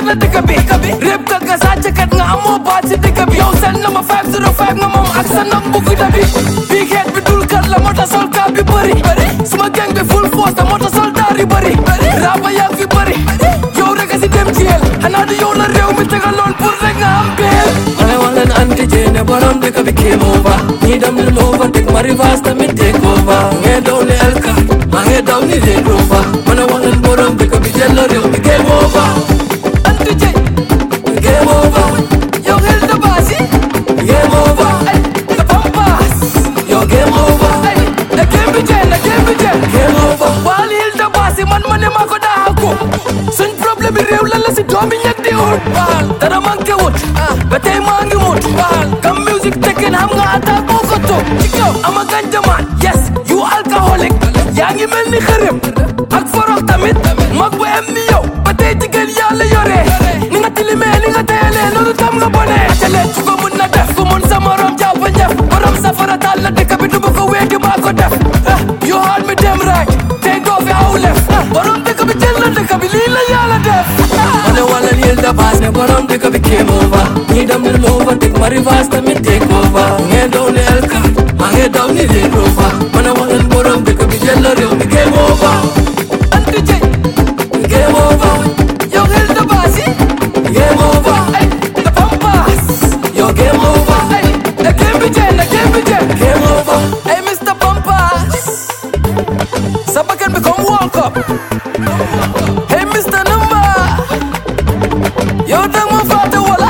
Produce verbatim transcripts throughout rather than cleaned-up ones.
leer na dëkk bi réeb kat nga sàcckat nga amoo baat si dëkk bi yow seen na ma five zero five nga moom ak sa nam bu gudda bi bii xeet bi dul kat la moo tax sol kaa bi bëri suma gang bi full force la moo tax soldaar yi bëri raaba yaa fi bëri yow rek a si dem jeel xanaa di yow la réew mi tegal lool pour rek nga am beel ma ne wax leen anti jéene borom dëkk bi came over ñii dem leen over teg ma reverse tamit take over ngeen daw ni elka maa ngi daw ni Range Rover ma ne wax leen borom dëkk bi jël la réew mi game over anti jé game over yow xel da baasi game over the pampas yow game over the game bi jee na game bi jee game over waali xel da baasi man ma ne maa ko daa ko suñ problème bi réew la la si doomi ñeg di ut dara manqué wut ba tey maa ngi mut kam music tekken xam nga attaque moo ko toog ci kaw ama ganjamaan yes you alcoholic yaa ngi mel ni xërëm ak forox tamit mag bu em ni yow ba tey digal yàlla yore ni nga tilimee ni nga teyalee noonu tam nga bonee telee su ko mun na def ku mun sa morom jàpp ñef borom safara taal la dëkk bi du ma ko weedi maa ko def you hold me dem right tey doo fi aw lef borom dëkk bi jël na dëkk bi lii la yàlla def ma ne wala yil da baas ne borom dëkk bi came over ñii dem ni lova teg ma reverse tamit take over ngeen daw ni elka maa ngi daw ni Range Rover ma ne wala borom dëkk bi jël la réew mi game over anti jé game over yow xel da baasi game over the pampas yow game over the game bi jee na game bi jee game over ay Mister Pampas sa bakkan bi comme World Cup hey Mister Number yow dang ma fàtte wala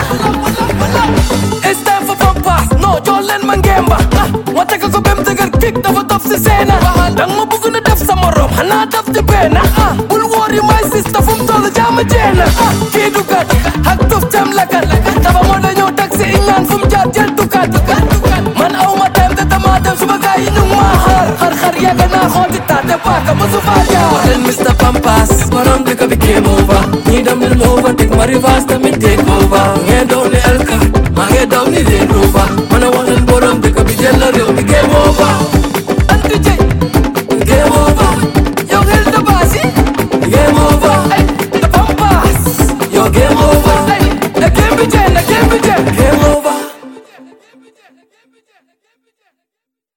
it's time for Pampas no jox leen ma ngemba ma teg ko bem dëgër kick dafa dof si seena dang ma bëgg na def sa morom xanaa daf di benn bul woori my sister fu mu toll jaama jeena kii dugat ak tuf tem lakat dafa moo dañoo taxi iñaan fu mu jaar jël dugat man aw ma tem te dama dem suba gaa yi ñu ma xar xar xar yàgg naa xooti taate paaka ma su faa jaar leen Mister Pampas borom dëkk bi came over ñii dem ni lova teg ma reverse tamit take over ngeen daw ni elka maa ngi daw ni Range Rover ma ne wax leen borom dëkk bi jël la